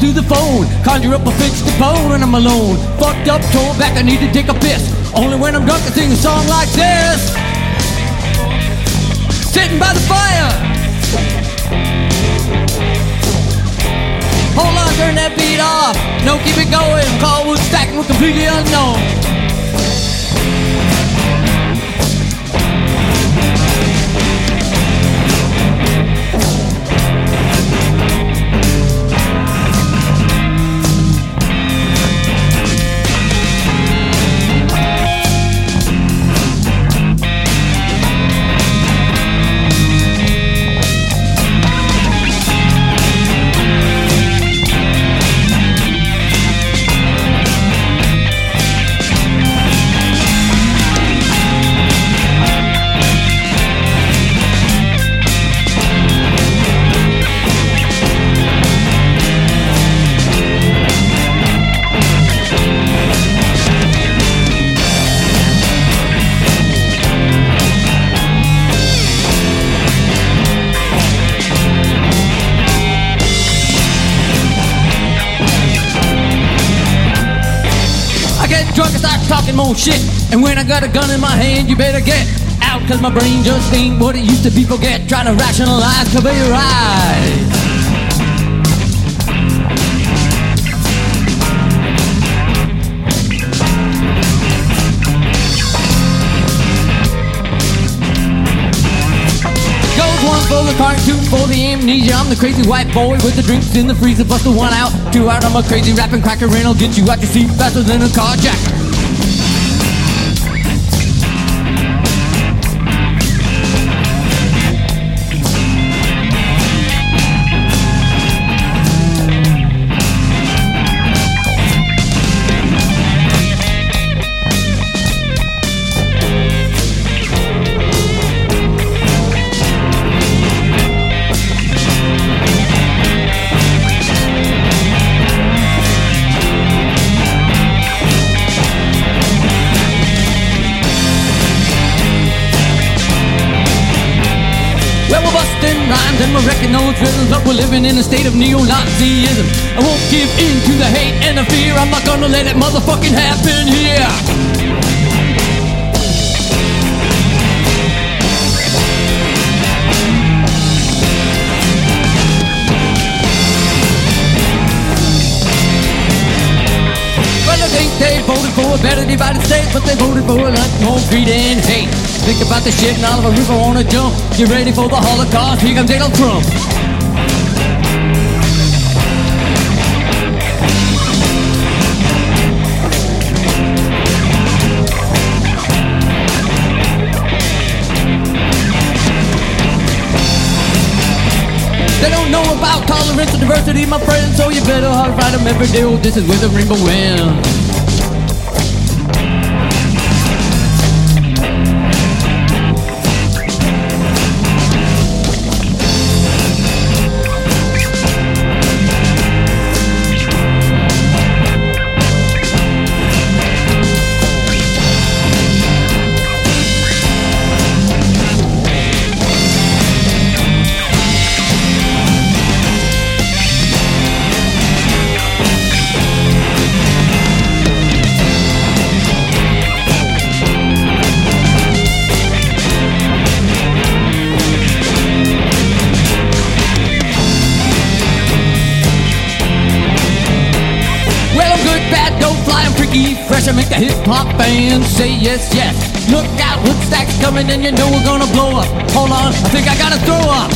to the phone, conjure up a fixed bone, and I'm alone. Fucked up, torn back, I need to take a piss. Only when I'm drunk I sing a song like this. Sitting by the fire. Hold on, turn that beat off. No, keep it going. Call wood stacking, we're completely unknown. Drunk and start talking more shit. And when I got a gun in my hand, you better get out, cause my brain just ain't what it used to be. Forget trying to rationalize, cover your eyes. Goes one for the card, two for the amnesia. I'm the crazy white boy with the drinks in the freezer. Bust the one out, two out. I'm a crazy rapping cracker, and I'll get you out your seat faster than a carjacker. Well, we're busting rhymes and we're wrecking those rhythms, but we're living in a state of neo-Nazism. I won't give in to the hate and the fear. I'm not gonna let it motherfucking happen here. Well, I think they voted for a better divided state, but they voted for a lot more greed and hate. Think about the shit and all of a river wanna jump. Get ready for the Holocaust, here comes Donald Trump. They don't know about tolerance and diversity, my friend, so you better fight them every day. Oh, this is where the rainbow wins. Fresh, I make the hip-hop fans say yes, yes. Look out, Woodstack's coming and you know we're gonna blow up. Hold on, I think I gotta throw up.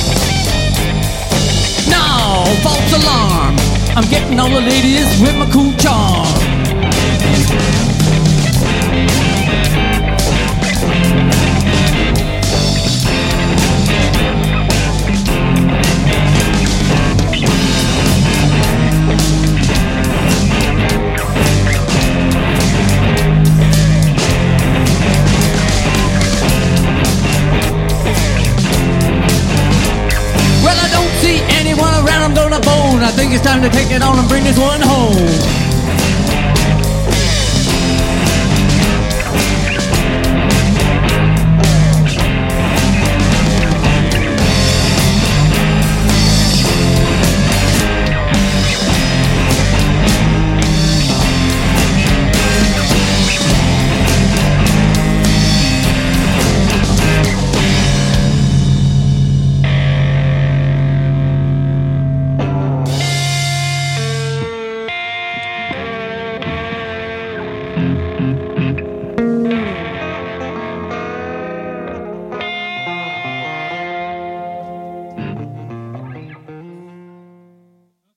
No, false alarm. I'm getting all the ladies with my cool charm. I think it's time to take it on and bring this one home.